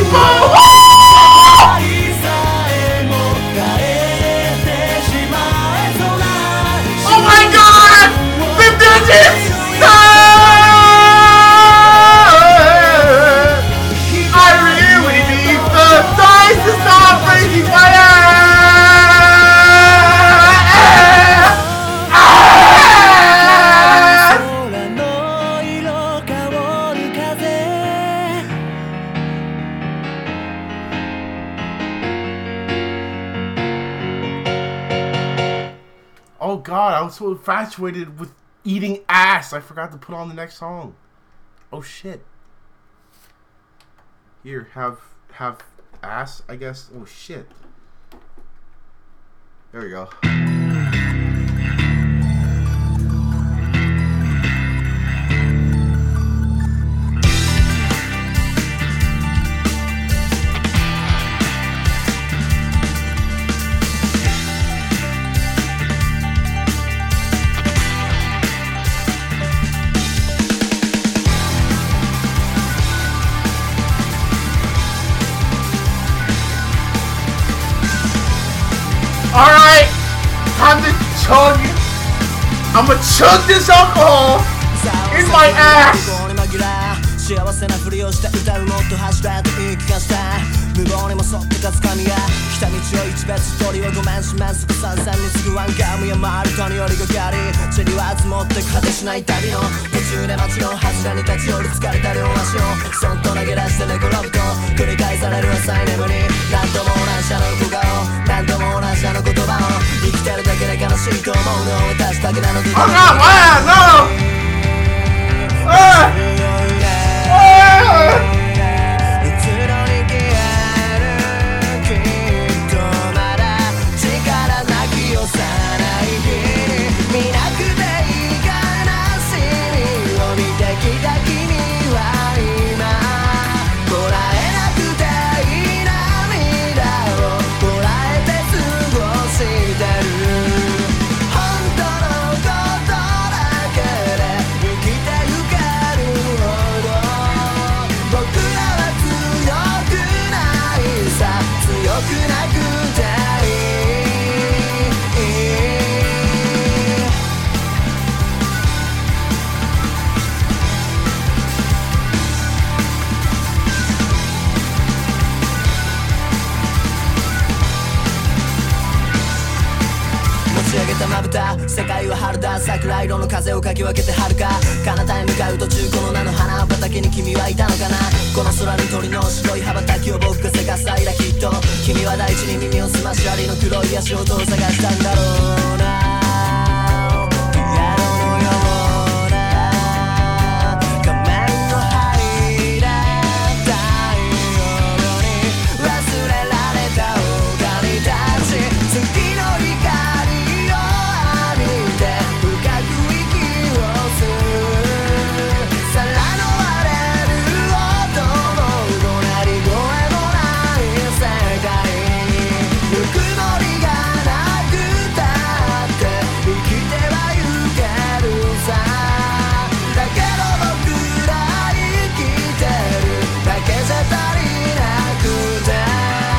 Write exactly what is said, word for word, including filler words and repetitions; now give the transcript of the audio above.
Oh my god! The digits! I really need the dice to stop breaking my Oh god, I was so infatuated with eating ass, I forgot to put on the next song. Oh shit. Here, have have ass, I guess. Oh shit. There we go. Alright, time to chug. I'ma chug this alcohol in my ass. 幸せなふりをして歌うもっと走ったと言い聞かせた無謀にも沿ってかつかみが来た道を一別通りをごめんしますぐさんさんに次ぐワンカムや回るとによりがかり塵は積もって果てしない旅の途中で街の柱に立ち寄り疲れた両足をそっと投げ出して寝転ぶと繰り返される浅い眠り何度も同じあの小顔何度も同じあの言葉を生きてるだけで悲しいと思うのを私だけなので Oh god, wow, no! Uh! 世界は春だ桜色の風をかき分けて遥か彼方へ向かう途中この名の花畑に君はいたのかなこの空に鳥の白い羽ばたきを僕がせかす間きっと君は大地に耳を澄ましありの黒い足音を探したんだろうな